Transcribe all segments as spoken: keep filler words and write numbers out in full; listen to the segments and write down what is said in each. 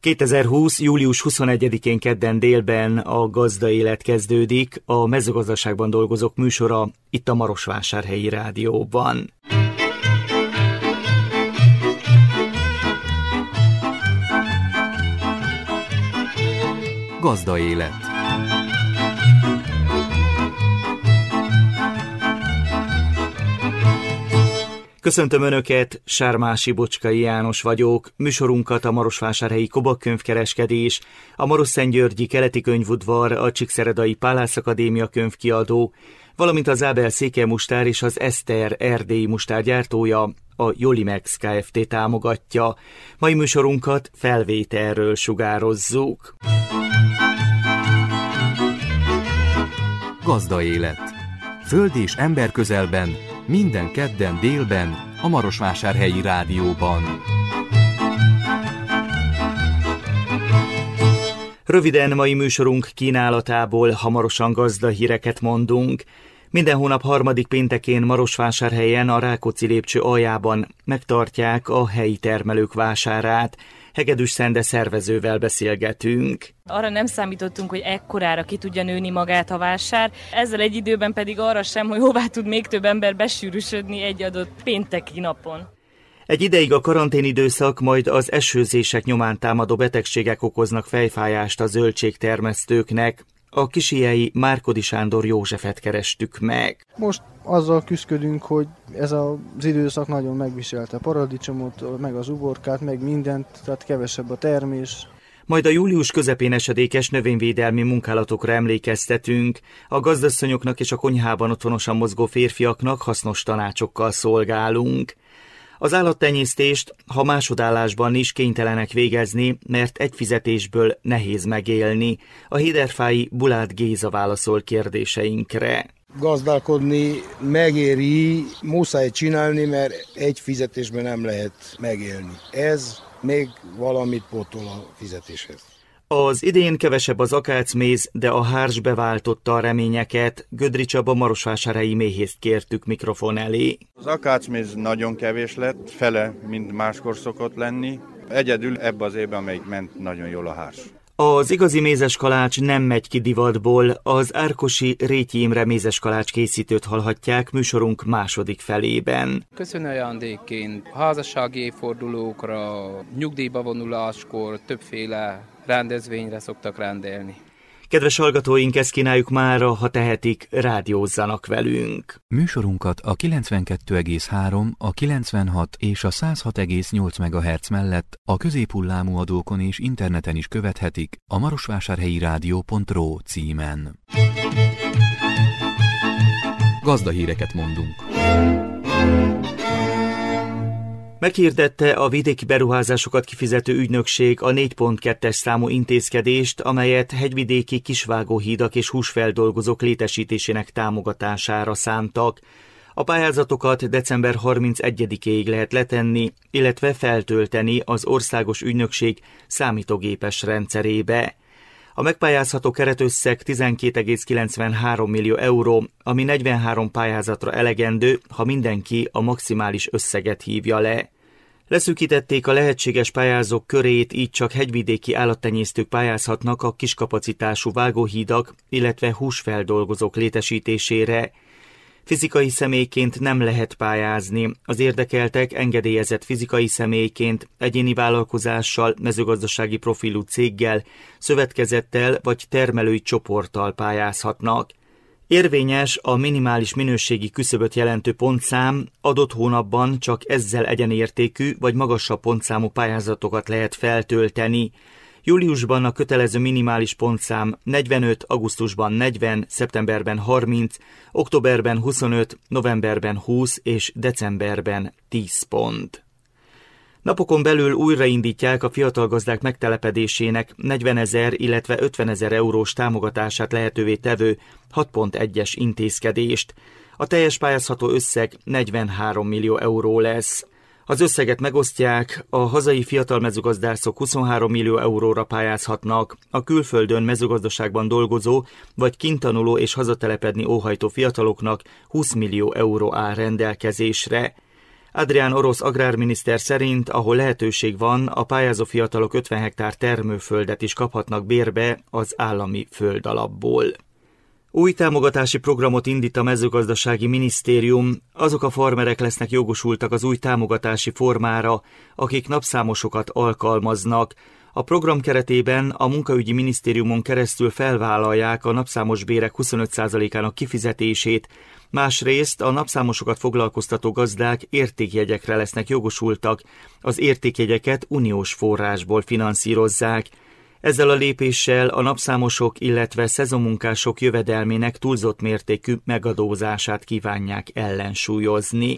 kétezer-húsz. július huszonegyedikén kedden délben a Gazda Élet kezdődik, a mezőgazdaságban dolgozók műsora itt a Marosvásárhelyi Rádióban. Gazda Élet. Köszöntöm Önöket, Sármási Bocskai János vagyok. Műsorunkat a Marosvásárhelyi Kobak könyvkereskedés, a Marosszentgyörgyi Keleti Könyvudvar, a Csíkszeredai Pálász Akadémia könyvkiadó, valamint az Ábel Székelymustár és az Eszter erdélyi mustár gyártója, a Jolimex Kft. Támogatja. Mai műsorunkat felvételről sugározzuk. Gazda Élet. Föld és ember közelben, minden kedden délben a Marosvásárhelyi Rádióban. Röviden mai műsorunk kínálatából hamarosan gazdahíreket mondunk. Minden hónap harmadik péntekén Marosvásárhelyen a Rákóczi lépcső aljában megtartják a helyi termelők vásárát. Hegedűs Szende szervezővel beszélgetünk. Arra nem számítottunk, hogy ekkorára ki tudja nőni magát a vásár, ezzel egy időben pedig arra sem, hogy hová tud még több ember besűrűsödni egy adott pénteki napon. Egy ideig a karanténidőszak, majd az esőzések nyomán támadó betegségek okoznak fejfájást a zöldségtermesztőknek. A kisiei Márkodi Sándor Józsefet kerestük meg. Most azzal küzdködünk, hogy ez az időszak nagyon megviselte a paradicsomot, meg az uborkát, meg mindent, tehát kevesebb a termés. Majd a július közepén esedékes növényvédelmi munkálatokra emlékeztetünk. A gazdasszonyoknak és a konyhában otthonosan mozgó férfiaknak hasznos tanácsokkal szolgálunk. Az állattenyésztést, ha másodállásban is kénytelenek végezni, mert egy fizetésből nehéz megélni. A héderfái Bulát Géza válaszol kérdéseinkre. Gazdálkodni megéri, muszáj csinálni, mert egy fizetésben nem lehet megélni. Ez még valamit pótol a fizetéshez. Az idén kevesebb az akácméz, de a hárs beváltotta a reményeket. Gödri Csaba marosvásárhelyi méhészt kértük mikrofon elé. Az akácméz nagyon kevés lett, fele, mint máskor szokott lenni. Egyedül ebbe az évben, amelyik ment nagyon jól a hárs. Az igazi mézeskalács nem megy ki divatból, az árkosi Rétyi Imre mézeskalács készítőt hallhatják műsorunk második felében. Köszönő ajándékként házassági évfordulókra, nyugdíjba vonuláskor többféle rendezvényre szoktak rendelni. Kedves hallgatóink, ezt kínáljuk mára, ha tehetik, rádiózzanak velünk. Műsorunkat a kilencvenkettő egész három, a kilencvenhat és a száz hat egész nyolc megahertz mellett a középhullámú adókon és interneten is követhetik a marosvásárhelyi rádió pont ro címen. Gazdahíreket mondunk. Meghirdette a vidéki beruházásokat kifizető ügynökség a négy pont kettes számú intézkedést, amelyet hegyvidéki kisvágóhídak és húsfeldolgozók létesítésének támogatására szántak. A pályázatokat december harmincegyedikéig lehet letenni, illetve feltölteni az országos ügynökség számítógépes rendszerébe. A megpályázható keretösszeg tizenkét egész kilencvenhárom millió euró, ami negyvenhárom pályázatra elegendő, ha mindenki a maximális összeget hívja le. Leszűkítették a lehetséges pályázók körét, így csak hegyvidéki állattenyésztők pályázhatnak a kiskapacitású vágóhídak, illetve húsfeldolgozók létesítésére. Fizikai személyként nem lehet pályázni. Az érdekeltek engedélyezett fizikai személyként, egyéni vállalkozással, mezőgazdasági profilú céggel, szövetkezettel vagy termelői csoporttal pályázhatnak. Érvényes a minimális minőségi küszöböt jelentő pontszám, adott hónapban csak ezzel egyenértékű vagy magasabb pontszámú pályázatokat lehet feltölteni. Júliusban a kötelező minimális pontszám negyvenöt, augusztusban negyven, szeptemberben harminc, októberben huszonöt, novemberben húsz és decemberben tíz pont. Napokon belül újraindítják a fiatal gazdák megtelepedésének negyvenezer, illetve ötvenezer eurós támogatását lehetővé tevő hat pont egyes intézkedést. A teljes pályázható összeg negyvenhárom millió euró lesz. Az összeget megosztják, a hazai fiatal mezőgazdászok huszonhárom millió euróra pályázhatnak, a külföldön mezőgazdaságban dolgozó vagy kintanuló és hazatelepedni óhajtó fiataloknak húsz millió euró áll rendelkezésre. Adrián Orosz agrárminiszter szerint, ahol lehetőség van, a pályázó fiatalok ötven hektár termőföldet is kaphatnak bérbe az állami földalapból. Új támogatási programot indít a mezőgazdasági minisztérium. Azok a farmerek lesznek jogosultak az új támogatási formára, akik napszámosokat alkalmaznak. A program keretében a munkaügyi minisztériumon keresztül felvállalják a napszámos bérek huszonöt százalékának kifizetését, másrészt a napszámosokat foglalkoztató gazdák értékjegyekre lesznek jogosultak, az értékjegyeket uniós forrásból finanszírozzák. Ezzel a lépéssel a napszámosok, illetve szezonmunkások jövedelmének túlzott mértékű megadózását kívánják ellensúlyozni.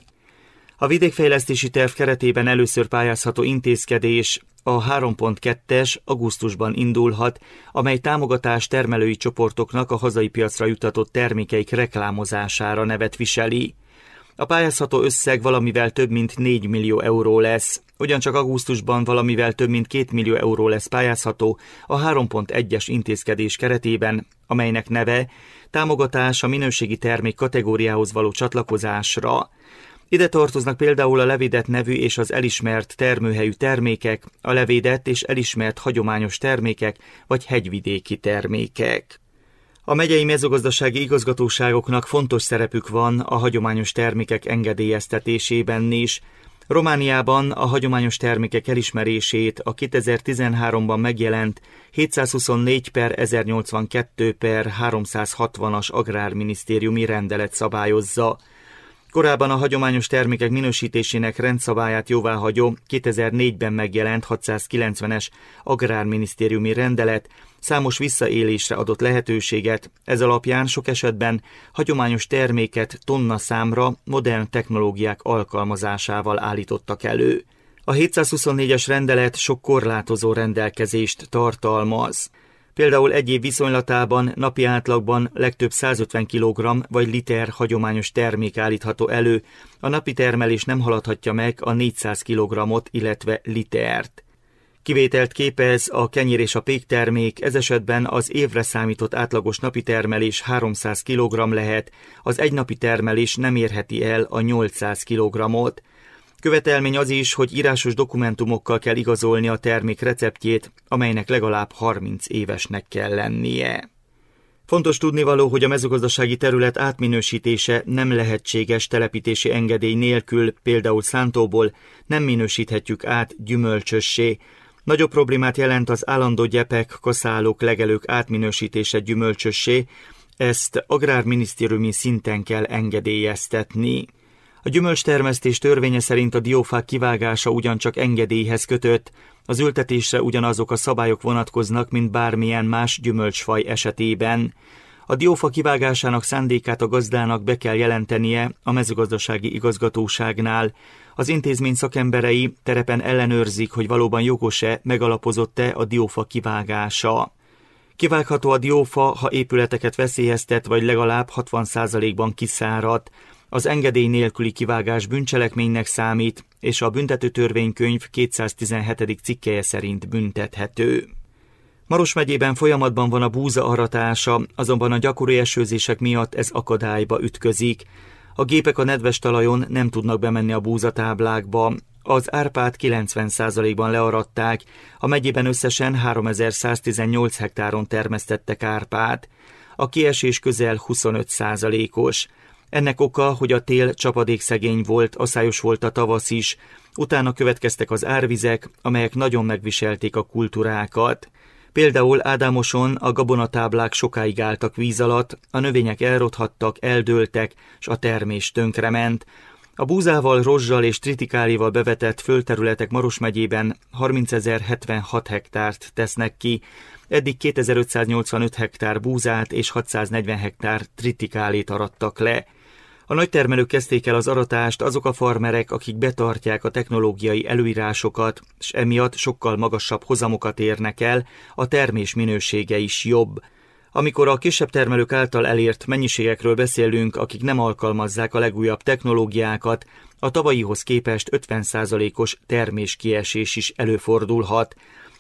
A vidékfejlesztési terv keretében először pályázható intézkedés a három pont kettes augusztusban indulhat, amely támogatás termelői csoportoknak a hazai piacra juttatott termékeik reklámozására nevet viseli. A pályázható összeg valamivel több mint négy millió euró lesz. Ugyancsak augusztusban valamivel több mint két millió euró lesz pályázható a három pont egyes intézkedés keretében, amelynek neve támogatás a minőségi termék kategóriához való csatlakozásra. Ide tartoznak például a levédett nevű és az elismert termőhelyű termékek, a levédett és elismert hagyományos termékek vagy hegyvidéki termékek. A megyei mezőgazdasági igazgatóságoknak fontos szerepük van a hagyományos termékek engedélyeztetésében is. Romániában a hagyományos termékek elismerését a kétezer-tizenháromban megjelent hétszázhuszonnégy per ezernyolcvankettő per háromszázhatvanas agrárminisztériumi rendelet szabályozza. Korábban a hagyományos termékek minősítésének rendszabályát jóváhagyó kétezer-négyben megjelent hatszázkilencvenes agrárminisztériumi rendelet számos visszaélésre adott lehetőséget, ez alapján sok esetben hagyományos terméket tonna számra modern technológiák alkalmazásával állítottak elő. A hétszázhuszonnégyes rendelet sok korlátozó rendelkezést tartalmaz. Például egy év viszonylatában napi átlagban legtöbb százötven kilogramm vagy liter hagyományos termék állítható elő, a napi termelés nem haladhatja meg a négyszáz kilogrammot, illetve litert. Kivételt képez a kenyér és a péktermék, ez esetben az évre számított átlagos napi termelés háromszáz kilogramm lehet, az egynapi termelés nem érheti el a nyolcszáz kilogrammot. Követelmény az is, hogy írásos dokumentumokkal kell igazolni a termék receptjét, amelynek legalább harminc évesnek kell lennie. Fontos tudnivaló, hogy a mezőgazdasági terület átminősítése nem lehetséges telepítési engedély nélkül, például szántóból nem minősíthetjük át gyümölcsössé. Nagyobb problémát jelent az állandó gyepek, kaszálók, legelők átminősítése gyümölcsössé, ezt agrárminisztériumi szinten kell engedélyeztetni. A gyümölcstermesztés törvénye szerint a diófák kivágása ugyancsak engedélyhez kötött, az ültetésre ugyanazok a szabályok vonatkoznak, mint bármilyen más gyümölcsfaj esetében. A diófa kivágásának szándékát a gazdának be kell jelentenie a mezőgazdasági igazgatóságnál. Az intézmény szakemberei terepen ellenőrzik, hogy valóban jogos-e, megalapozott-e a diófa kivágása. Kivágható a diófa, ha épületeket veszélyeztet, vagy legalább hatvan százalékban kiszáradt. Az engedély nélküli kivágás bűncselekménynek számít, és a büntetőtörvénykönyv kétszáztizenhetedik cikkelye szerint büntethető. Maros megyében folyamatban van a búza aratása, azonban a gyakori esőzések miatt ez akadályba ütközik. A gépek a nedves talajon nem tudnak bemenni a búzatáblákba. Az árpát kilencven százalékban learatták, a megyében összesen háromezer-száztizennyolc hektáron termesztettek árpát. A kiesés közel huszonöt százalékos. Ennek oka, hogy a tél csapadékszegény volt, aszályos volt a tavasz is, utána következtek az árvizek, amelyek nagyon megviselték a kultúrákat. Például Ádámoson a gabonatáblák sokáig álltak víz alatt, a növények elrothattak, eldőltek, s a termés tönkrement. A búzával, rozsal és tritikálival bevetett földterületek Maros megyében harmincezer-hetvenhat hektárt tesznek ki, eddig kétezer-ötszáznyolcvanöt hektár búzát és hatszáznegyven hektár tritikálét arattak le. A nagytermelők kezdték el az aratást, azok a farmerek, akik betartják a technológiai előírásokat, és emiatt sokkal magasabb hozamokat érnek el, a termés minősége is jobb. Amikor a kisebb termelők által elért mennyiségekről beszélünk, akik nem alkalmazzák a legújabb technológiákat, a tavalyihoz képest ötven százalékos terméskiesés is előfordulhat.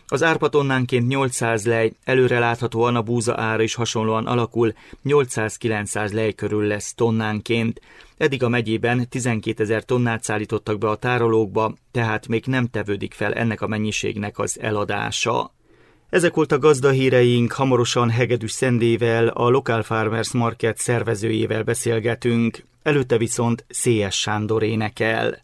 Az árpa tonnánként nyolcszáz lej, előreláthatóan a búza ára is hasonlóan alakul, nyolcszáz-kilencszáz lej körül lesz tonnánként. Eddig a megyében tizenkétezer tonnát szállítottak be a tárolókba, tehát még nem tevődik fel ennek a mennyiségnek az eladása. Ezek voltak gazdahíreink, hamarosan Hegedűs Szendével, a Local Farmers Market szervezőjével beszélgetünk, előtte viszont Szélyes Sándor énekel.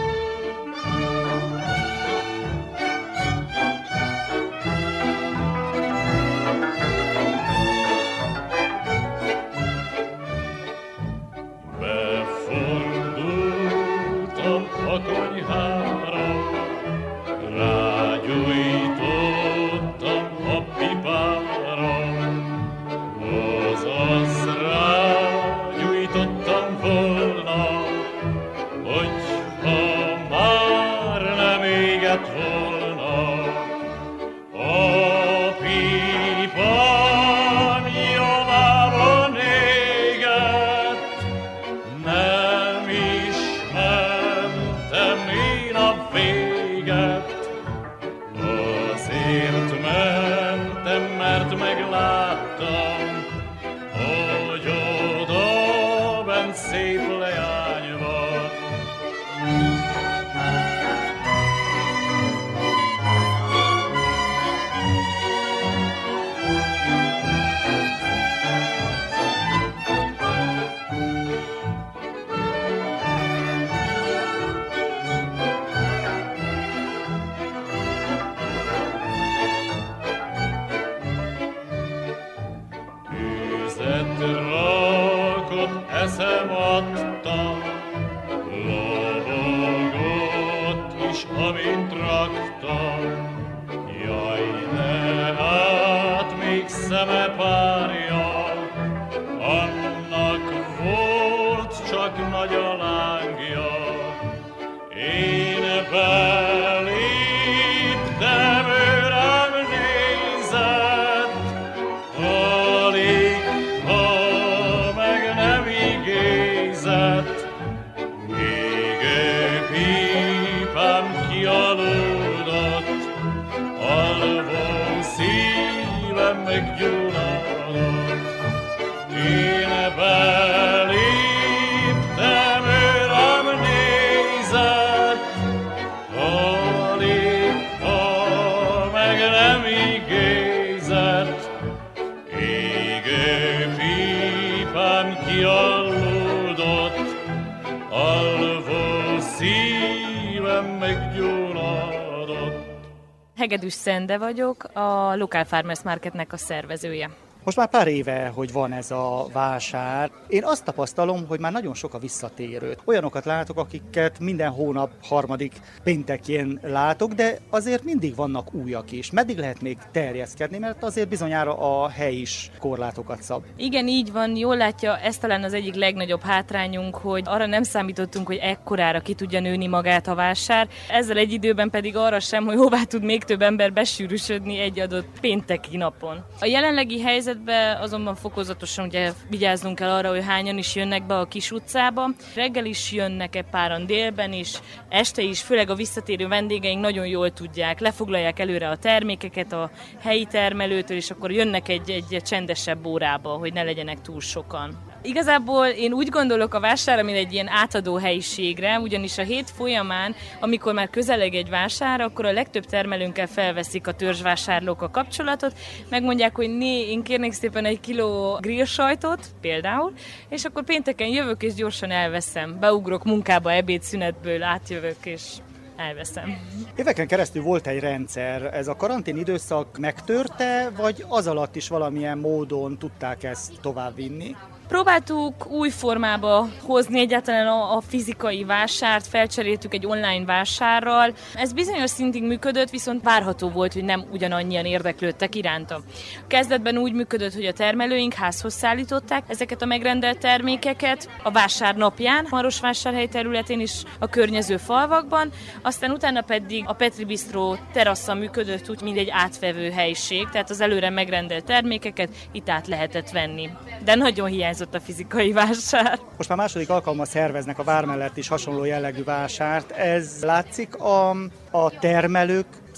Hegedűs Szende vagyok, a Local Farmers Marketnek a szervezője. Most már pár éve, hogy van ez a vásár. Én azt tapasztalom, hogy már nagyon sok a visszatérő. Olyanokat látok, akiket minden hónap harmadik péntekén látok, de azért mindig vannak újak is. Meddig lehet még terjeszkedni, mert azért bizonyára a hely is korlátokat szab. Igen, így van, jól látja, ez talán az egyik legnagyobb hátrányunk, hogy arra nem számítottunk, hogy ekkorára ki tudja nőni magát a vásár. Ezzel egy időben pedig arra sem, hogy hová tud még több ember besűrűsödni egy adott pénteki napon. A jelenlegi helyzet azonban fokozatosan ugye vigyáznunk kell arra, hogy hányan is jönnek be a kis utcába. Reggel is jönnek-e páran, délben is, este is, főleg a visszatérő vendégeink nagyon jól tudják, lefoglalják előre a termékeket a helyi termelőtől, és akkor jönnek egy, egy csendesebb órába, hogy ne legyenek túl sokan. Igazából én úgy gondolok a vásárra, mint egy ilyen átadó helyiségre, ugyanis a hét folyamán, amikor már közeleg egy vásár, akkor a legtöbb termelőnkkel felveszik a törzsvásárlók a kapcsolatot, megmondják, hogy né, én kérnék szépen egy kiló grill sajtot, például, és akkor pénteken jövök és gyorsan elveszem. Beugrok munkába, ebédszünetből átjövök és elveszem. Éveken keresztül volt egy rendszer, ez a karantén időszak megtörte, vagy az alatt is valamilyen módon tudták ezt továbbvinni? Próbáltuk új formába hozni egyáltalán a, a fizikai vásárt, felcseréltük egy online vásárral. Ez bizonyos szintig működött, viszont várható volt, hogy nem ugyanannyian érdeklődtek iránta. Kezdetben úgy működött, hogy a termelőink házhoz szállították ezeket a megrendelt termékeket a vásár napján, Marosvásárhely területén is a környező falvakban, aztán utána pedig a Petri Bistró terasza működött úgy, mint egy átvevő helység, tehát az előre megrendelt termékeket itt át lehetett venni. De nagyon hiányzott a fizikai vásár. Most már második alkalommal szerveznek a vár mellett is hasonló jellegű vásárt. Ez látszik a, a termelők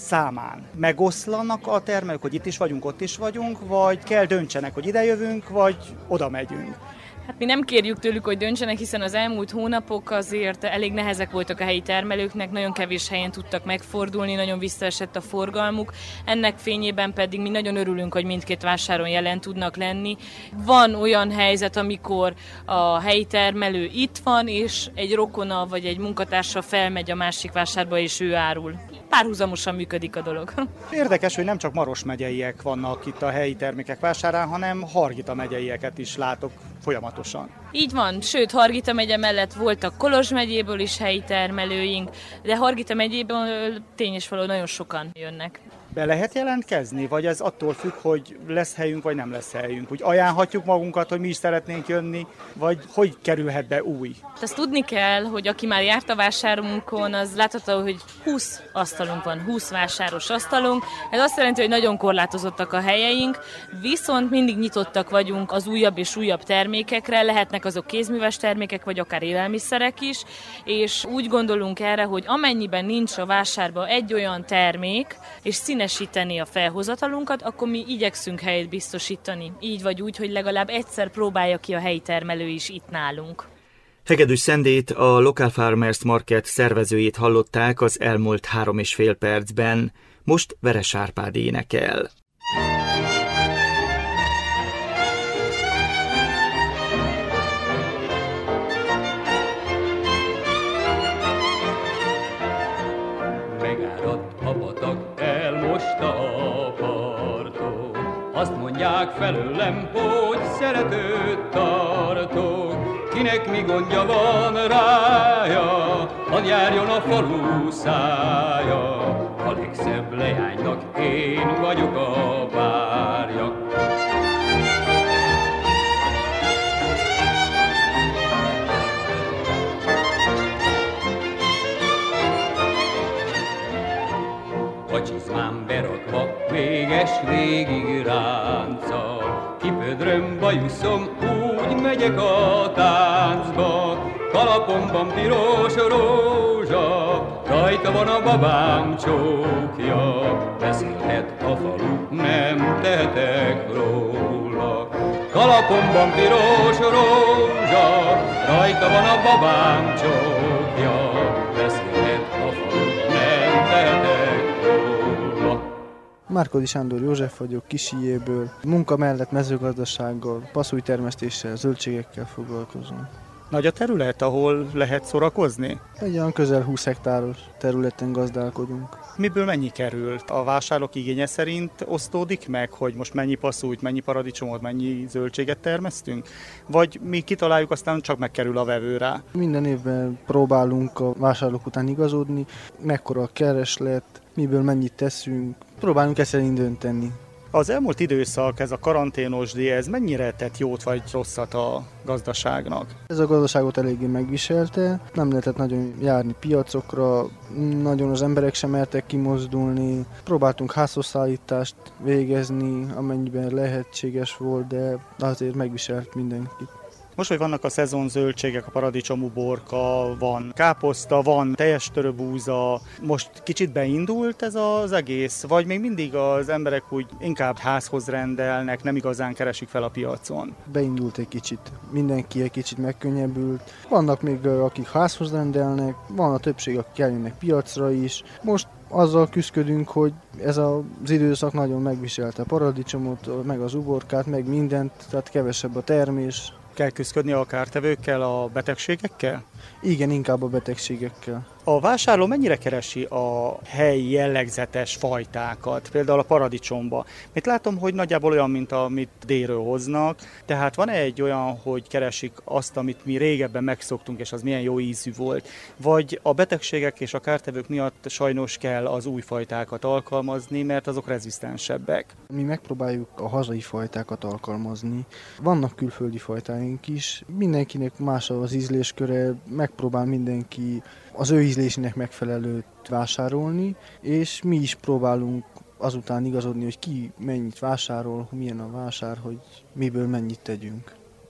számán megoszlanak a termelők, hogy itt is vagyunk, ott is vagyunk, vagy kell döntsenek, hogy ide jövünk, vagy oda megyünk? Hát mi nem kérjük tőlük, hogy döntsenek, hiszen az elmúlt hónapok azért elég nehezek voltak a helyi termelőknek, nagyon kevés helyen tudtak megfordulni, nagyon visszaesett a forgalmuk. Ennek fényében pedig mi nagyon örülünk, hogy mindkét vásáron jelen tudnak lenni. Van olyan helyzet, amikor a helyi termelő itt van, és egy rokona vagy egy munkatársa felmegy a másik vásárba, és ő árul. Párhuzamosan működik a dolog. Érdekes, hogy nem csak Maros megyeiek vannak itt a helyi termékek vásárán, hanem Hargita megyeieket is látok folyamatosan. Így van, sőt, Hargita megye mellett voltak Kolozs megyéből is helyi termelőink, de Hargita megyéből tény és való nagyon sokan jönnek. Be lehet jelentkezni, vagy ez attól függ, hogy lesz helyünk, vagy nem lesz helyünk? Úgy ajánlhatjuk magunkat, hogy mi is szeretnénk jönni, vagy hogy kerülhet be új? Azt tudni kell, hogy aki már járt a vásárunkon, az látható, hogy húsz asztalunk van, húsz vásáros asztalunk. Ez azt jelenti, hogy nagyon korlátozottak a helyeink, viszont mindig nyitottak vagyunk az újabb és újabb termékekre, lehetnek azok kézműves termékek, vagy akár élelmiszerek is, és úgy gondolunk erre, hogy amennyiben nincs a vásárban egy olyan termék, és színesíteni a felhozatalunkat, akkor mi igyekszünk helyet biztosítani. Így vagy úgy, hogy legalább egyszer próbálja ki a helyi termelő is itt nálunk. Hegedűs Szendét, a Local Farmers Market szervezőjét hallották az elmúlt három és fél percben. Most Veres Árpád énekel. Megáradt a patak, elmosta a partot. Azt mondják felőlem, hogy szeretőt tartok. Kinek mi gondja van rája, hadd járjon a falu szája. A legszebb leánynak én vagyok a párja. A csizmám berakva véges végig ránccal, kipödröm bajuszom, úgy megyek a táncba. Kalapomban piros rózsa, rajta van a babám csókja. Beszélhet a falu, nem tehetek róla. Kalapomban piros rózsa, rajta van a babám csókja. Beszélhet a falu, nem tehetek róla. Márkodi Sándor József vagyok, Kisijéből. Munka mellett mezőgazdasággal, passzújtermesztéssel, zöldségekkel foglalkozom. Nagy a terület, ahol lehet szórakozni? Egy olyan közel húsz hektáros területen gazdálkodunk. Miből mennyi került? A vásárlók igénye szerint osztódik meg, hogy most mennyi passzújt, mennyi paradicsomot, mennyi zöldséget termesztünk? Vagy mi kitaláljuk, aztán csak megkerül a vevő rá? Minden évben próbálunk a vásárlók után igazodni, mekkora a kereslet, miből mennyit teszünk, próbálunk ezt szerint dönteni. Az elmúlt időszak, ez a karanténosdi, ez mennyire tett jót vagy rosszat a gazdaságnak? Ez a gazdaságot eléggé megviselte, nem lehetett nagyon járni piacokra, nagyon az emberek sem mertek kimozdulni. Próbáltunk házhozszállítást végezni, amennyiben lehetséges volt, de azért megviselt mindenkit. Most, hogy vannak a szezonzöldségek, a paradicsom, uborka, van káposzta, van teljes töröbúza, most kicsit beindult ez az egész, vagy még mindig az emberek úgy inkább házhoz rendelnek, nem igazán keresik fel a piacon? Beindult egy kicsit, mindenki egy kicsit megkönnyebbült. Vannak még akik házhoz rendelnek, van a többség, akik eljönnek piacra is. Most azzal küzdködünk, hogy ez az időszak nagyon megviselte a paradicsomot, meg az uborkát, meg mindent, tehát kevesebb a termés. Kell küzdködni a kártevőkkel, a betegségekkel? Igen, inkább a betegségekkel. A vásárló mennyire keresi a helyi jellegzetes fajtákat, például a paradicsomba? Itt látom, hogy nagyjából olyan, mint amit délről hoznak, tehát van egy olyan, hogy keresik azt, amit mi régebben megszoktunk, és az milyen jó ízű volt, vagy a betegségek és a kártevők miatt sajnos kell az új fajtákat alkalmazni, mert azok rezisztensebbek. Mi megpróbáljuk a hazai fajtákat alkalmazni. Vannak külföldi fajtáink is, mindenkinek más az ízlésköre, megpróbál mindenki az ő ízlésének megfelelőt vásárolni, és mi is próbálunk azután igazodni, hogy ki mennyit vásárol, milyen a vásár, hogy miből mennyit tegyünk.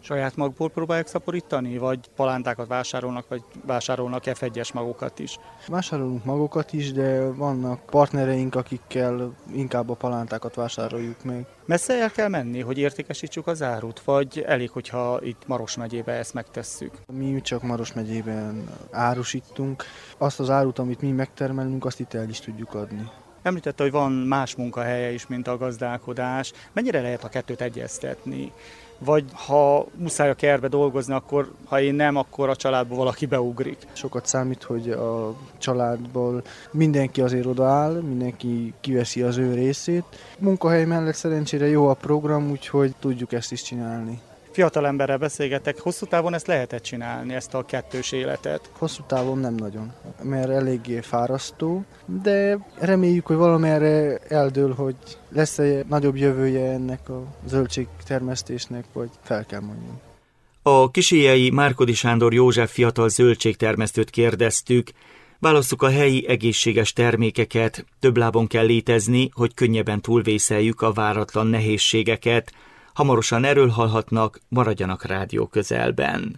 Saját magból próbálják szaporítani, vagy palántákat vásárolnak, vagy vásárolnak ef egyes magokat is? Vásárolunk magokat is, de vannak partnereink, akikkel inkább a palántákat vásároljuk meg. Messze el kell menni, hogy értékesítsük az árut, vagy elég, hogyha itt Maros megyében ezt megtesszük? Mi csak Maros megyében árusítunk. Azt az árut, amit mi megtermelünk, azt itt el is tudjuk adni. Említette, hogy van más munkahelye is, mint a gazdálkodás. Mennyire lehet a kettőt egyeztetni? Vagy ha muszáj a kertbe dolgozni, akkor ha én nem, akkor a családból valaki beugrik. Sokat számít, hogy a családból mindenki azért odaáll, mindenki kiveszi az ő részét. Munkahely mellett szerencsére jó a program, úgyhogy tudjuk ezt is csinálni. Fiatal emberrel beszélgetek, hosszú távon ezt lehetett csinálni, ezt a kettős életet? Hosszú távon nem nagyon, mert eléggé fárasztó, de reméljük, hogy valamerre eldől, hogy lesz egy nagyobb jövője ennek a zöldségtermesztésnek, vagy fel kell mondjam. A kisélyei Márkody Sándor József fiatal zöldségtermesztőt kérdeztük. Válasszuk a helyi egészséges termékeket, több lábon kell létezni, hogy könnyebben túlvészeljük a váratlan nehézségeket. Hamarosan erről hallhatnak, maradjanak rádió közelben.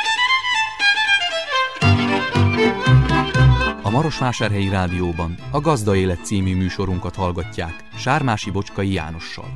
A Marosvásárhelyi Rádióban a Gazda Élet című műsorunkat hallgatják Sármási Bocskai Jánossal.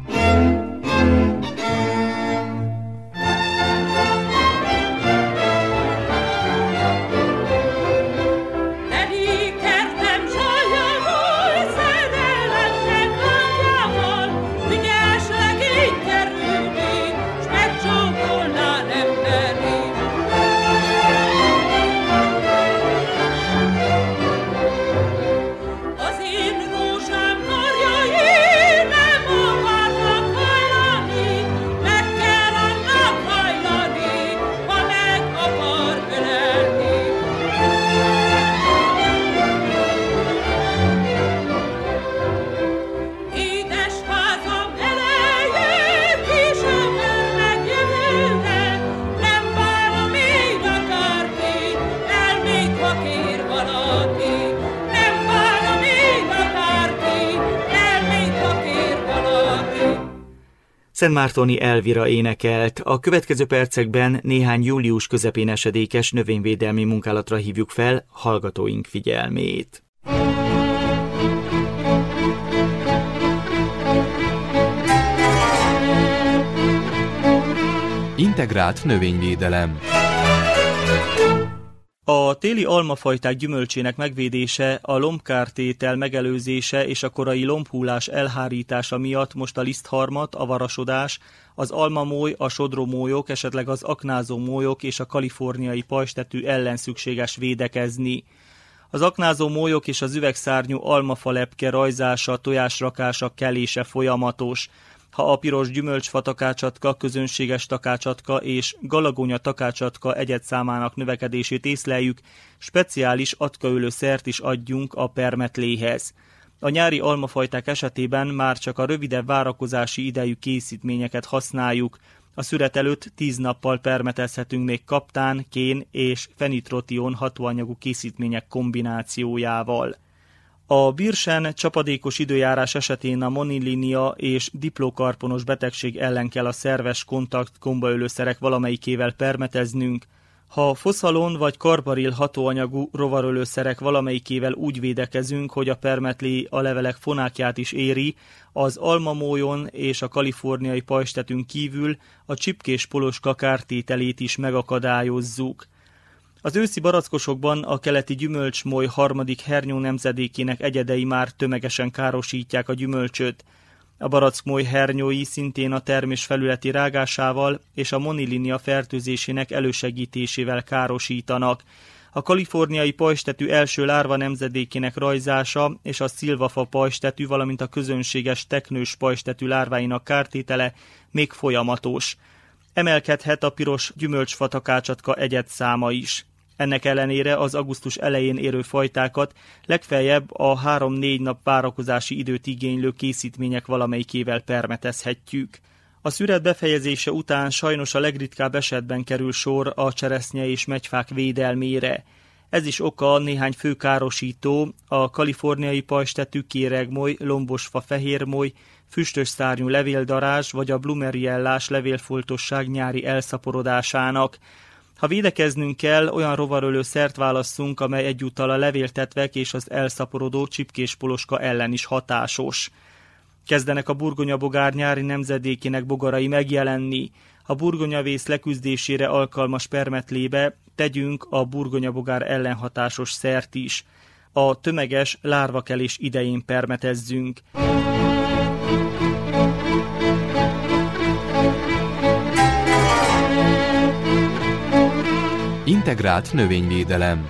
Szentmártoni Elvira énekelt. A következő percekben néhány július közepén esedékes növényvédelmi munkálatra hívjuk fel hallgatóink figyelmét. Integrált növényvédelem. A téli almafajták gyümölcsének megvédése, a lombkártétel megelőzése és a korai lombhullás elhárítása miatt most a lisztharmat, a varasodás, az almamóly, a sodromólyok, esetleg az aknázó mólyok és a kaliforniai pajzstetű ellen szükséges védekezni. Az aknázó mólyok és az üvegszárnyú almafalepke rajzása, tojásrakása, kelése folyamatos. Ha a piros gyümölcsfa takácsatka, közönséges takácsatka és galagonya takácsatka egyedszámának növekedését észleljük, speciális atkaölő szert is adjunk a permetléhez. A nyári almafajták esetében már csak a rövidebb várakozási idejű készítményeket használjuk. A szüret előtt tíz nappal permetezhetünk még kaptán, kén és fenitrotion hatóanyagú készítmények kombinációjával. A birsen csapadékos időjárás esetén a monilinia és diplokarponos betegség ellen kell a szerves kontakt gombaölőszerek valamelyikével permeteznünk. Ha foszalon vagy karbaril hatóanyagú rovarölőszerek valamelyikével úgy védekezünk, hogy a permetlé a levelek fonákját is éri, az almamólyon és a kaliforniai pajzstetűn kívül a csipkés poloska kártételét is megakadályozzuk. Az őszi barackosokban a keleti gyümölcsmoly harmadik hernyó nemzedékének egyedei már tömegesen károsítják a gyümölcsöt. A barackmoly hernyói szintén a termés felületi rágásával és a monilinia fertőzésének elősegítésével károsítanak. A kaliforniai pajzstetű első lárva nemzedékének rajzása és a szilvafa pajzstetű, valamint a közönséges teknős pajzstetű lárváinak kártétele még folyamatos. Emelkedhet a piros gyümölcsfa takácsatka egyedszáma is. Ennek ellenére az augusztus elején érő fajtákat legfeljebb a három-négy nap várakozási időt igénylő készítmények valamelyikével permetezhetjük. A szüret befejezése után sajnos a legritkább esetben kerül sor a cseresznye és megyfák védelmére. Ez is oka néhány fő károsító, a kaliforniai pajzstetű, kéregmoly, lombosfa, fehérmoly, füstös szárnyú levéldarázs vagy a blumeriellás levélfoltosság nyári elszaporodásának. Ha védekeznünk kell, olyan rovarölő szert válasszunk, amely egyúttal a levéltetvek és az elszaporodó csipkés poloska ellen is hatásos. Kezdenek a burgonyabogár nyári nemzedékének bogarai megjelenni. A burgonyavész leküzdésére alkalmas permetlébe tegyünk a burgonyabogár ellenhatásos szert is. A tömeges lárvakelés idején permetezzünk. Integrált növényvédelem.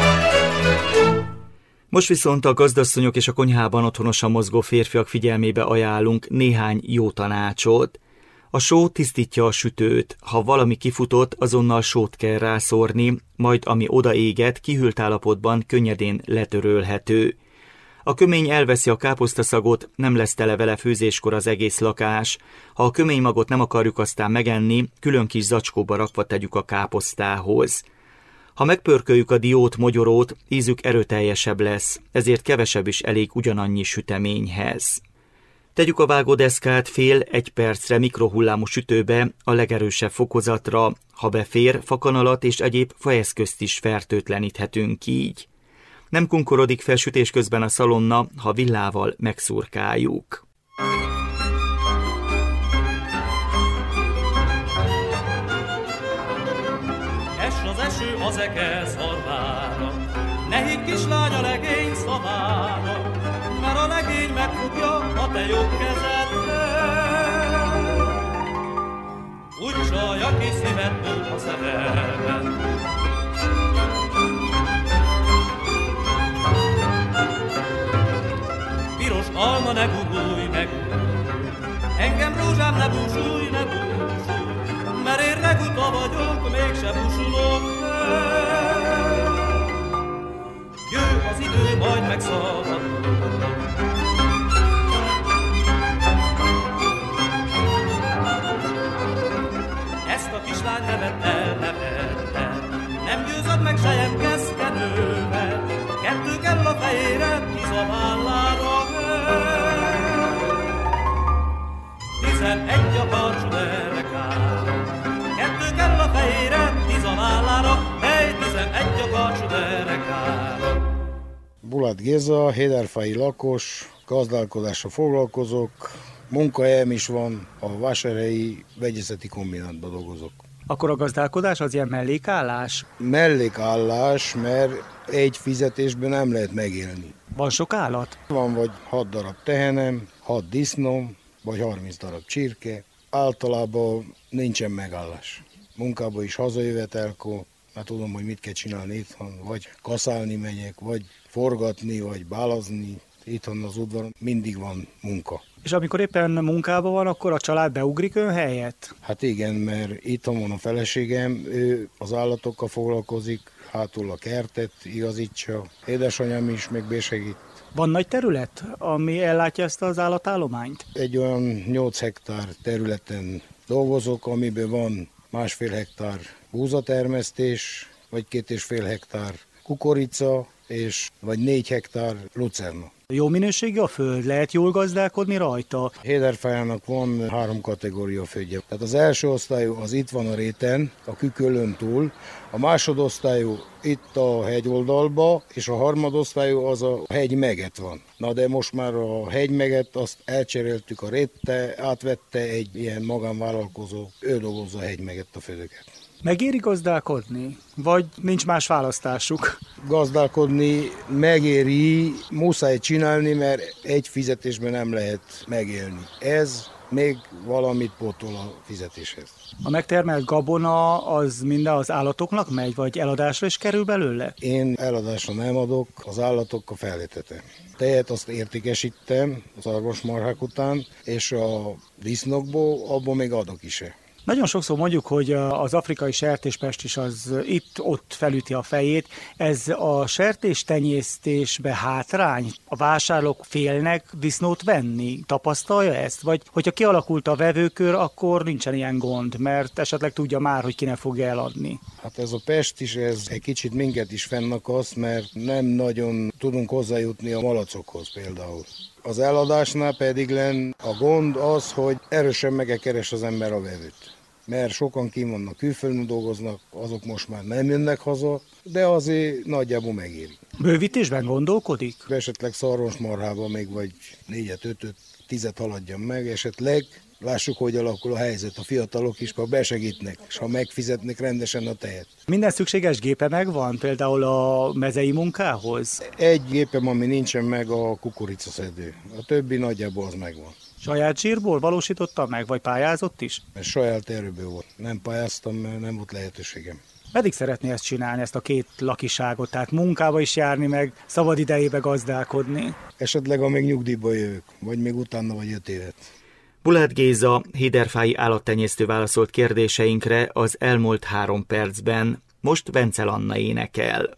Most viszont a gazdasszonyok és a konyhában otthonosan mozgó férfiak figyelmébe ajánlunk néhány jó tanácsot. A só tisztítja a sütőt, ha valami kifutott, azonnal sót kell rászórni, majd ami odaégett, kihűlt állapotban könnyedén letörölhető. A kömény elveszi a káposztaszagot, nem lesz tele vele főzéskor az egész lakás. Ha a köménymagot nem akarjuk aztán megenni, külön kis zacskóba rakva tegyük a káposztához. Ha megpörköljük a diót, mogyorót, ízük erőteljesebb lesz, ezért kevesebb is elég ugyanannyi süteményhez. Tegyük a vágódeszkát fél-egy percre mikrohullámú sütőbe a legerősebb fokozatra, ha befér, fakanalat és egyéb faeszközt is fertőtleníthetünk így. Nem kunkorodik fel sütés közben a szalonna, ha villával megszurkáljuk. Es az eső az eke szarvára, ne higgy kislány a legény szavára, mert a legény megfogja a te jobb kezedben. Úgy csalja ki szívedből a szerelmet. Piros alma, ne gugulj, ne gugulj, engem rózsám, ne búsulj, ne búsulj, mert én reguta vagyok, mégse búsulok el. Jö az idő, majd megszabadul. Ezt a kislány ne vedd el, ne vedd el, nem győzöd meg sejem keszkenővel, kettő kell a fejére, tíz a vállára. Tizenegy a karcsú derekára, kettő kell a fejére, tíz a vállára, hely, tizenegy a karcsú derekára. Bulat Géza, héderfai lakos, gazdálkodással foglalkozok, munkahelyem is van, a vásárhelyi vegyészeti kombinátban dolgozok. Akkor a gazdálkodás az ilyen mellékállás? Mellékállás, mert egy fizetésben nem lehet megélni. Van sok állat? Van vagy hat darab tehenem, hat disznom, vagy harminc darab csirke. Általában nincsen megállás. Munkába is hazajövetelkor, mert tudom, hogy mit kell csinálni itthon. Vagy kaszálni megyek, vagy forgatni, vagy bálazni. Itthon az udvaron mindig van munka. És amikor éppen munkában van, akkor a család beugrik ön helyett? Hát igen, mert itthon van a feleségem, ő az állatokkal foglalkozik, hátul a kertet igazítsa, édesanyám is még besegít. Van nagy terület, ami ellátja ezt az állatállományt? Egy olyan nyolc hektár területen dolgozok, amiben van másfél hektár búzatermesztés, vagy két és fél hektár kukorica, és vagy négy hektár lucerna. Jó minőségű a föld, lehet jól gazdálkodni rajta? Héderfájának van három kategória földje. Tehát az első osztályú az itt van a réten, a Kükölön túl, a másodosztályú itt a hegyoldalba, és a harmadosztályú az a hegy meget van. Na de most már a hegy meget azt elcseréltük a rétte, átvette egy ilyen magánvállalkozó, ő dolgozza a hegy meget a földöket. Megéri gazdálkodni? Vagy nincs más választásuk? Gazdálkodni megéri, muszáj csinálni, mert egy fizetésben nem lehet megélni. Ez még valamit pótol a fizetéshez. A megtermelt gabona az minden az állatoknak megy, vagy eladásra is kerül belőle? Én eladásra nem adok, az állatokkal fellétetem. Tejet azt értékesítem az arvasmarhák után, és a disznókból abból még adok is. Nagyon sokszor mondjuk, hogy az afrikai sertéspest is az itt-ott felüti a fejét. Ez a sertéstenyésztésbe hátrány? A vásárlók félnek disznót venni? Tapasztalja ezt? Vagy hogyha kialakult a vevőkör, akkor nincsen ilyen gond, mert esetleg tudja már, hogy kinek fogja eladni? Hát ez a pest is, ez egy kicsit minket is fennakaszt, mert nem nagyon tudunk hozzájutni a malacokhoz például. Az eladásnál pedig len a gond az, hogy erősen megkeres az ember a vevőt. Mert sokan kín vannak, külföldön dolgoznak, azok most már nem jönnek haza, de azért nagyjából megéri. Bővítésben gondolkodik? Esetleg szarvasmarhában még vagy négyet, ötöt, tizet haladjam meg, esetleg lássuk, hogy alakul a helyzet. A fiatalok is, ha besegítnek, és ha megfizetnek rendesen a tejet. Minden szükséges gépe megvan, például a mezei munkához? Egy gépem, ami nincsen meg, a kukoricaszedő. A többi nagyjából az megvan. Saját zsírból valósította meg, vagy pályázott is? Ez saját erőből volt. Nem pályáztam, mert nem volt lehetőségem. Meddig szeretné ezt csinálni, ezt a két lakiságot, tehát munkába is járni, meg szabad idejébe gazdálkodni? Esetleg, amíg nyugdíjba jövök, vagy még utána, vagy öt évet. Bulát Géza, héderfái állattenyésztő válaszolt kérdéseinkre az elmúlt három percben. Most Vencel Anna énekel.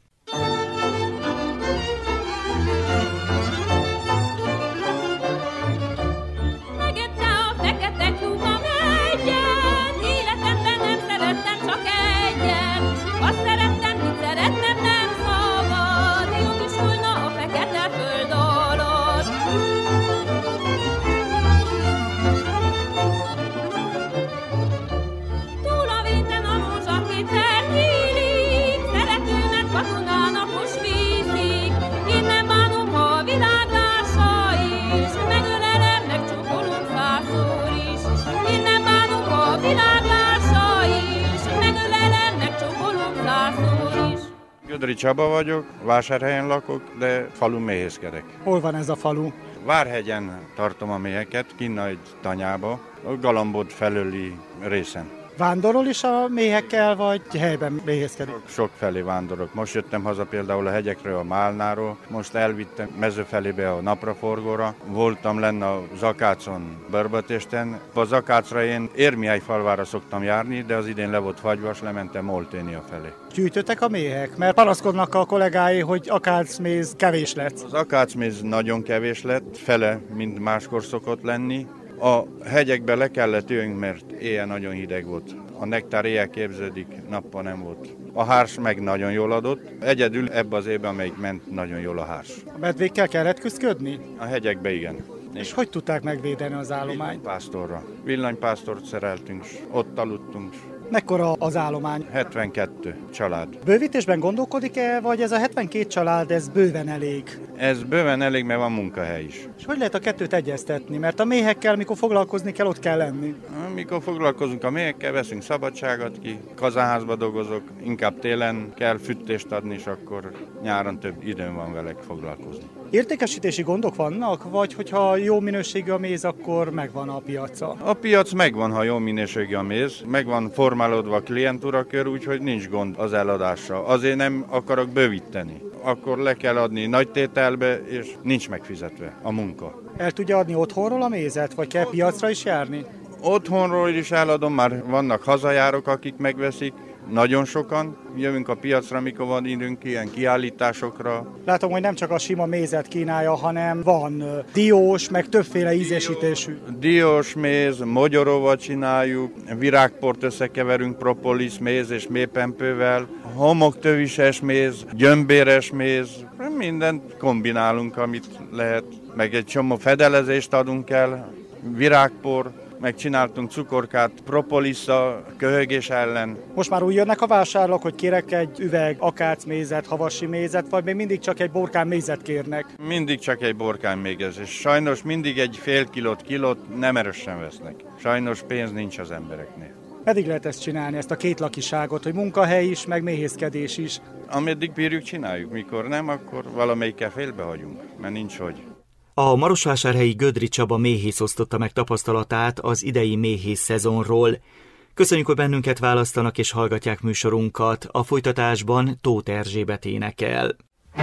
Gödri Csaba vagyok, Vásárhelyen lakok, de falun méhészkedek. Hol van ez a falu? Várhegyen tartom a méheket, kinn egy tanyába, a Galambod felőli részen. Vándorol is a méhekkel, vagy helyben méhészkedik? Sok, sok felé vándorok. Most jöttem haza például a hegyekről, a Málnáról, most elvittem mezőfelébe a napraforgóra. Voltam lenne a Zakácon, Börbetésten. A Zakácra én Érmiáj falvára szoktam járni, de az idén le volt fagyva, és lementem Molténia felé. Gyűjtöttek a méhek? Mert panaszkodnak a kollégái, hogy akácméz kevés lett. Az akácméz nagyon kevés lett, fele, mint máskor szokott lenni. A hegyekbe le kellett jönnünk, mert éjjel nagyon hideg volt. A nektár éjjel képződik, nappal nem volt. A hárs meg nagyon jól adott. Egyedül ebbe az évben, amelyik ment, nagyon jól a hárs. A medvékkel kellett küszködni? A hegyekbe igen. És hogy tudták megvédeni az állományt? Villanypásztorra. Villanypásztort szereltünk, ott aludtunk. Mekkora az állomány? hetvenkettő család. Bővítésben gondolkodik-e, vagy ez a hetvenkét család, ez bőven elég? Ez bőven elég, mert van munkahely is. És hogy lehet a kettőt egyeztetni? Mert a méhekkel, mikor foglalkozni kell, ott kell lenni. Mikor foglalkozunk a méhekkel, veszünk szabadságot ki, kazánházba dolgozok, inkább télen kell fűtést adni, és akkor nyáron több időn van vele foglalkozni. Értékesítési gondok vannak, vagy hogyha jó minőségű a méz, akkor megvan a piaca? A piac megvan, ha jó minőségű a méz, megvan formálódva a klientúrakör, úgyhogy nincs gond az eladással. Azért nem akarok bővíteni. Akkor le kell adni nagy tételbe, és nincs megfizetve a munka. El tudja adni otthonról a mézet, vagy kell piacra is járni? Otthonról is eladom, már vannak hazajárok, akik megveszik. Nagyon sokan jövünk a piacra, mikor van időnk ilyen kiállításokra. Látom, hogy nem csak a sima mézet kínálja, hanem van diós, meg többféle ízesítésű. Diós méz, mogyoróval csináljuk, virágport összekeverünk propolis méz és mélypempővel, homoktövises méz, gyömbéres méz, mindent kombinálunk, amit lehet. Meg egy csomó fedelezést adunk el, virágpor, megcsináltunk cukorkát, propolissza, köhögés ellen. Most már úgy jönnek a vásárlók, hogy kérek egy üveg akácmézet, havasi mézet, vagy még mindig csak egy borkán mézet kérnek? Mindig csak egy borkán mézet, és sajnos mindig egy fél kilót, kilót nem erősen vesznek. Sajnos pénz nincs az embereknél. Meddig lehet ezt csinálni, ezt a két lakiságot, hogy munkahely is, meg méhészkedés is? Ameddig bírjuk, csináljuk. Mikor nem, akkor valamelyikkel félbehagyunk, mert nincs hogy. A marosvásárhelyi Gödri Csaba méhész osztotta meg tapasztalatát az idei méhész szezonról. Köszönjük, hogy bennünket választanak és hallgatják műsorunkat. A folytatásban Tóth Erzsébet énekel.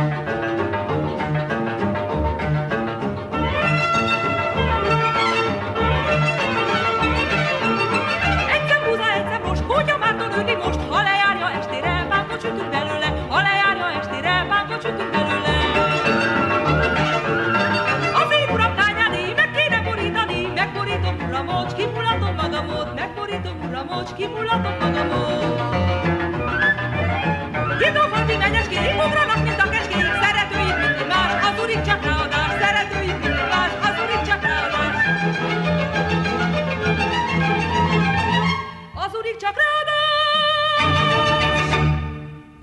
Kimulatom magamot. Kidobhatni megyeskék, ugranak, mint a kecskék, szeretőik, mint más, hazudik csak ráadás, szeretőik, mint más,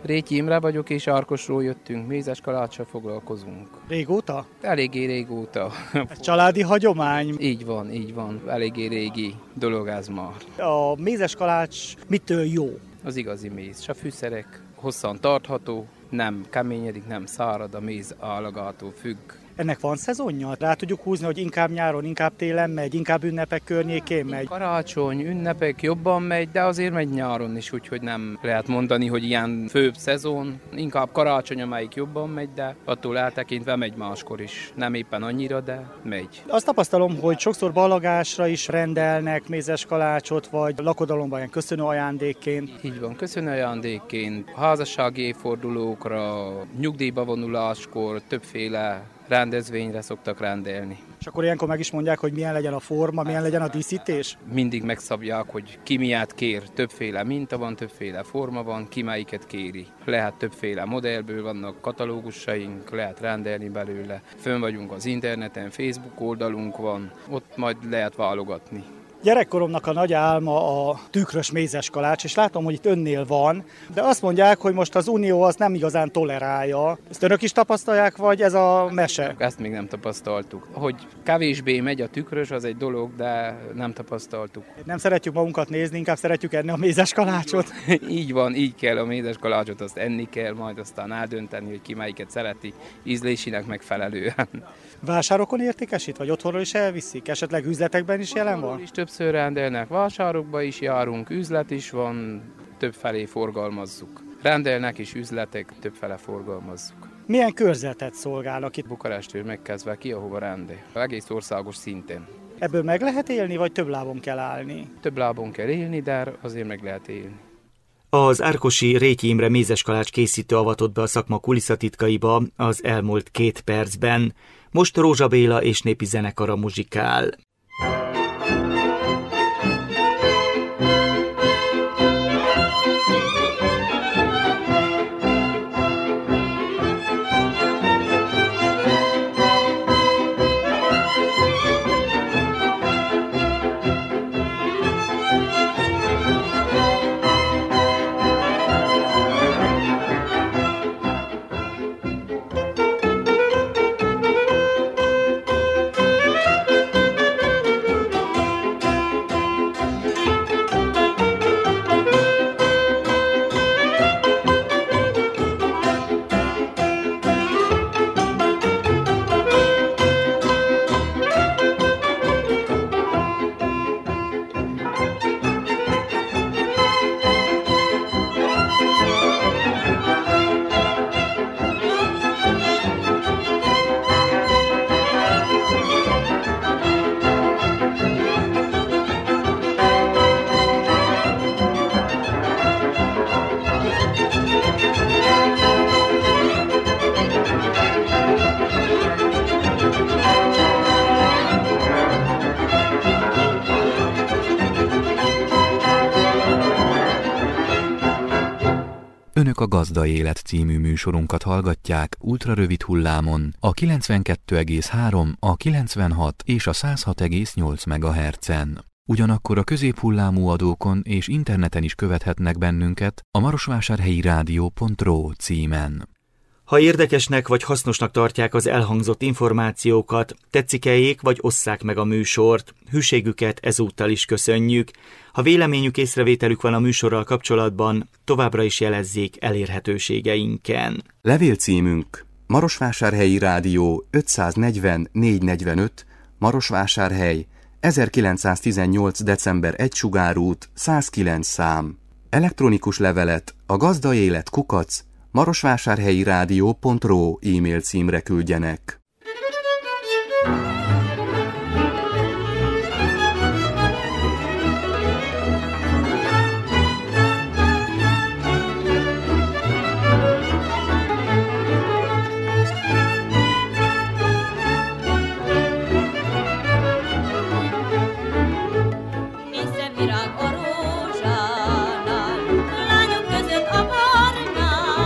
Rétyi Imre vagyok, és Ákosról jöttünk, mézes kaláccsal foglalkozunk. Régóta? Eléggé régóta. Ez családi hagyomány? Így van, így van. Eléggé régi dolog ez már. A mézes kalács mitől jó? Az igazi méz. És a fűszerek hosszan tartható, nem keményedik, nem szárad, a méz állagától függ. Ennek van szezonja? Rá tudjuk húzni, hogy inkább nyáron, inkább télen megy, inkább ünnepek környékén megy? Karácsony, ünnepek jobban megy, de azért megy nyáron is, úgyhogy nem lehet mondani, hogy ilyen főbb szezon. Inkább karácsony, amelyik jobban megy, de attól eltekintve megy máskor is. Nem éppen annyira, de megy. Azt tapasztalom, hogy sokszor ballagásra is rendelnek mézes kalácsot, vagy lakodalomban ilyen köszönő ajándékként. Így van, köszönő ajándékként, házassági évfordulókra, nyugdíjba vonuláskor, többféle rendezvényre szoktak rendelni. És akkor ilyenkor meg is mondják, hogy milyen legyen a forma, milyen legyen a díszítés? Mindig megszabják, hogy ki miért kér. Többféle minta van, többféle forma van, ki melyiket kéri. Lehet többféle modellből, vannak katalógusaink, lehet rendelni belőle. Fönn vagyunk az interneten, Facebook oldalunk van, ott majd lehet válogatni. Gyerekkoromnak a nagy álma a tükrös mézes kalács, és látom, hogy itt önnél van, de azt mondják, hogy most az Unió az nem igazán tolerálja. Ezt önök is tapasztalják, vagy ez a mese? Ezt még nem tapasztaltuk. Hogy kevésbé megy a tükrös, az egy dolog, de nem tapasztaltuk. Nem szeretjük magunkat nézni, inkább szeretjük enni a mézes kalácsot. Így van, így kell a mézes kalácsot, azt enni kell, majd aztán eldönteni, hogy ki melyiket szereti, ízlésének megfelelően. Vásárokon értékesít, vagy otthonról is elviszik? Esetleg üzletekben is jelen van? Is többször rendelnek, vásárokba is járunk, üzlet is van, többfelé forgalmazzuk. Rendelnek is üzletek, többfele forgalmazzuk. Milyen körzetet szolgálnak itt? Bukarestől megkezdve ki, ahova rendel. Egész országos szinten. Ebből meg lehet élni, vagy több lábon kell állni? Több lábon kell élni, de azért meg lehet élni. Az árkosi Rétyi Imre mézeskalács készítő avatott be a szakma kulisszatitkaiba az elmúlt két percben. Most Rózsa Béla és népi zenekara muzsikál. Önök a Gazda Élet című műsorunkat hallgatják ultrarövid hullámon a kilencvenkettő egész három, a kilencvenhat és a száz hat egész nyolc megahertzen. Ugyanakkor a középhullámú adókon és interneten is követhetnek bennünket a marosvásárhelyi rádió pont ro címen. Ha érdekesnek vagy hasznosnak tartják az elhangzott információkat, tetszik-eljék vagy osszák meg a műsort, hűségüket ezúttal is köszönjük. Ha véleményük, észrevételük van a műsorral kapcsolatban, továbbra is jelezzék elérhetőségeinken. Levélcímünk Marosvásárhelyi Rádió ötszáznegyven négyszáznegyvenöt, Marosvásárhely, ezerkilencszáztizennyolc. december egy sugárút, száz kilenc szám. Elektronikus levelet a gazdaélet kukac marosvásárhelyi rádió pont ro e-mail címre küldjenek.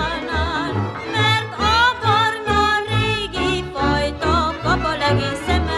Egészen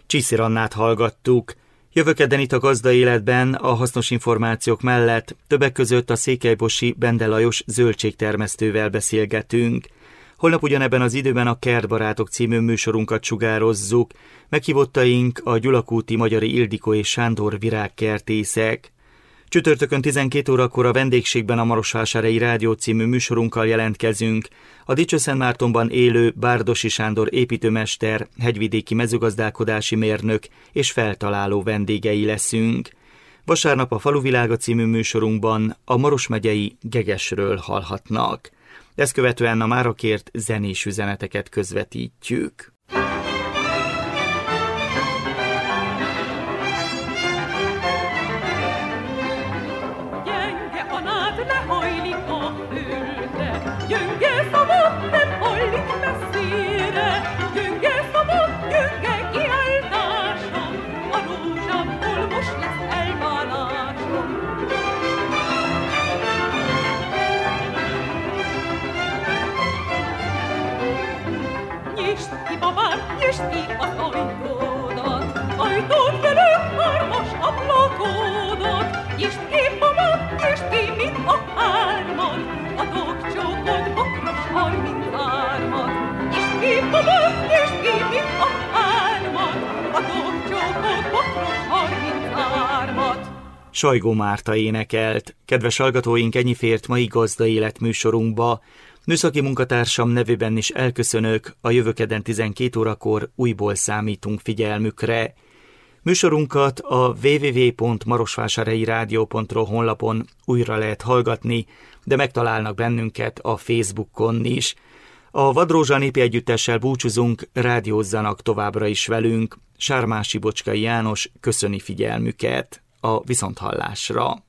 Csiszir Annát hallgattuk. Jövő kedden itt a Gazda Életben a hasznos információk mellett többek között a székelybosi Bende Lajos zöldségtermesztővel beszélgetünk. Holnap ugyanebben az időben a Kertbarátok című műsorunkat sugározzuk. Meghívottaink a Gyulakúti Magyari Ildikó és Sándor virágkertészek. Csütörtökön tizenkét órakor a vendégségben a Marosvásárhelyi Rádió című műsorunkkal jelentkezünk. A Dicsőszentmártonban élő Bárdossy Sándor építőmester, hegyvidéki mezőgazdálkodási mérnök és feltaláló vendégei leszünk. Vasárnap a Faluvilága című műsorunkban a Maros megyei Gegesről hallhatnak. Ezt követően a mára kért zenés üzeneteket közvetítjük. Nyisd ki az ajtódat, ajtót felőtt hármas ablakódat. Nyisd ki, mama, nyisd ki, mint a hármat, adok csókod bokros harmincármat. Nyisd ki, mama, nyisd ki, mint a hármat, adok csókod bokros harmincármat. Sajgó Márta énekelt. Kedves hallgatóink, ennyi fért mai Gazda Élet műsorunkba. Műszaki munkatársam nevében is elköszönök, a jövő kedden tizenkét órakor újból számítunk figyelmükre. Műsorunkat a double-u double-u double-u pont marosvásárhelyi rádió pont ro honlapon újra lehet hallgatni, de megtalálnak bennünket a Facebookon is. A Vadrózsa népi együttessel búcsúzunk, rádiózzanak továbbra is velünk. Sármási Bocskai János köszöni figyelmüket a viszonthallásra.